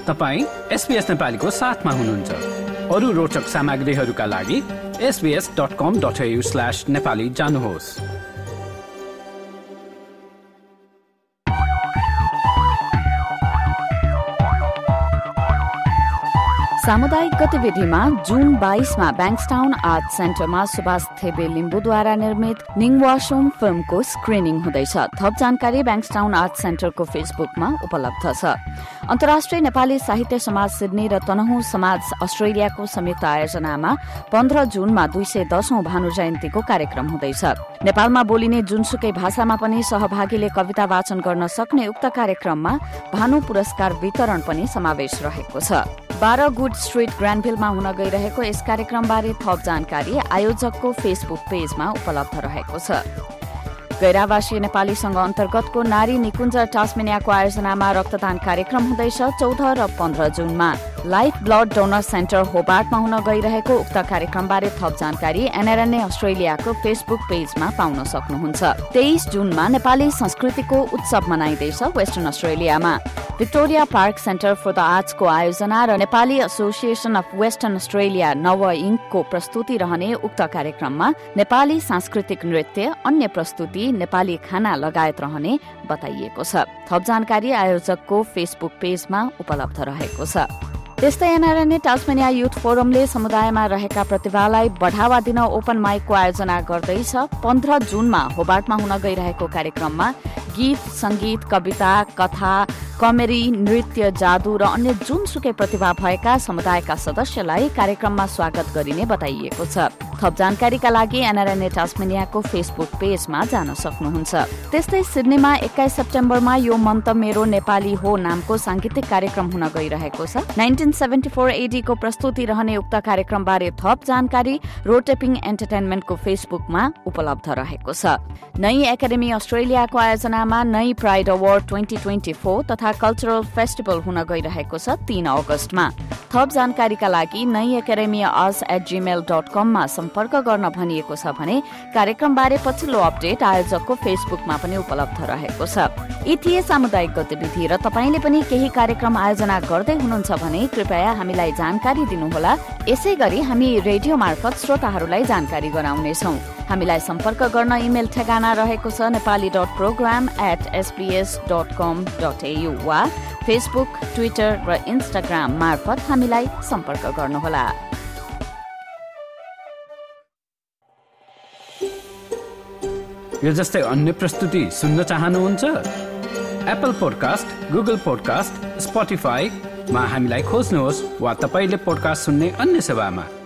तपाईं SBS नेपालीको साथमा हुनुहुन्छ। अरू रोचक सामग्रीहरूका लागि sbs.com.au/nepali जानुहोस्। सामुदायिक गतिविधिमा जुन 22 मा बैंक्सटाउन आर्ट सेन्टरमा सुभाष थेबे लिम्बुद्वारा निर्मित निङवासोङ फिल्मको स्क्रिनिङ हुँदैछ। थप जानकारी बैंक्सटाउन आर्ट सेन्टरको फेसबुकमा उपलब्ध छ। अन्तर्राष्ट्रिय नेपाली साहित्य समाज सिडनी र तनहुँ समाज अस्ट्रेलियाको संयुक्त आयोजनामा 15 जुनमा 210औं भानु जयन्तीको कार्यक्रम हुँदैछ। नेपालमा बोलिने जुनसुकै भाषामा पनि सहभागीले कविता वाचन गर्न सक्ने उक्त कार्यक्रममा भानु पुरस्कार वितरण पनि समावेश रहेको छ। 12 गुड स्ट्रीट ग्रान्डभिलमा हुन गइरहेको यस कार्यक्रमबारे थप जानकारी आयोजकको फेसबुक पेजमा उपलब्ध रहेको छ। गैरावासीय नेपाली संघ अन्तर्गतको नारी निकुञ्ज टास्मेनियाको आयोजनामा रक्तदान कार्यक्रम हुँदैछ 14 र 15 जुनमा। लाइफ ब्लड डोनर सेन्टर होबार्टमा हुन गइरहेको उक्त कार्यक्रमबारे थप जानकारी एनआरएनए अस्ट्रेलियाको फेसबुक पेजमा पाउन सक्नुहुन्छ। 23 जुनमा नेपाली संस्कृतिको उत्सव मनाइँदैछ वेस्टर्न अस्ट्रेलियामा। Victoria park centre for the आर्ट्सको आयोजना र Nepali association of western Australia नव इङ्कको प्रस्तुति रहने उक्त कार्यक्रममा नेपाली सांस्कृतिक नृत्य, अन्य प्रस्तुति, नेपाली खाना लगायत रहने बताइएको छ। थप जानकारी आयोजकको फेसबुक पेजमा उपलब्ध रहेको छ। त्यस्तै एनआरएनए टास्मेनिया युथ फोरमले समुदायमा रहेका प्रतिभालाई बढ़ावा दिन ओपन माइकको आयोजना गर्दैछ। 15 जुनमा होबार्टमा हुन गइरहेको कार्यक्रममा गीत, संगीत, कविता, कथा, कमेडी, नृत्य, जादु र अन्य जुनसुकै प्रतिभा भएका समुदायका सदस्यलाई कार्यक्रममा स्वागत गरिने बताइएको छ। थप जानकारीका लागि एनआरएनए टास्मेनियाको फेसबुक पेजमा जान सक्नुहुन्छ। त्यस्तै सिडनीमा 21 सेप्टेम्बरमा यो मन त मेरो नेपाली हो नामको सांगीतिक कार्यक्रम हुन गइरहेको छ। 1974 AD को प्रस्तुति रहने उक्त कार्यक्रमबारे थप जानकारी रोटेपिङ एन्टरटेनमेन्टको फेसबुकमा उपलब्ध रहेको छ। नई एकाडेमी अस्ट्रेलियाको आयोजनामा नई प्राइड अवार्ड 2024 तथा कल्चरल फेस्टिभल हुन गइरहेको छ 3 अगस्तमा। थप जानकारीका लागि नई एकाडेमी us@gmail.com मा सम्पर्क गर्न भनिएको छ भने कार्यक्रमबारे पछिल्लो अपडेट आयोजकको फेसबुकमा पनि उपलब्ध रहेको छ। यी थिए सामुदायिक गतिविधि र तपाईले पनि केही कार्यक्रम आयोजना गर्दै हुनुहुन्छ भने कृपया हामीलाई जानकारी दिनुहोला। यसै गरी हामी रेडियो मार्फत श्रोताहरूलाई जानकारी गराउनेछौँ। हामीलाई सम्पर्क गर्न इमेल ठेगाना रहेको छ nepali.program@sbs.com.au वा फेसबुक, ट्विटर र इन्स्टाग्राम मार्फत हामीलाई सम्पर्क गर्नुहोला। यो जस्तै अन्य प्रस्तुति सुन्न चाहनुहुन्छ? Apple podcast, Google podcast, Spotify मा हामीलाई खोज्नुहोस् वा तपाईले पोडकास्ट सुन्ने अन्य सेवामा।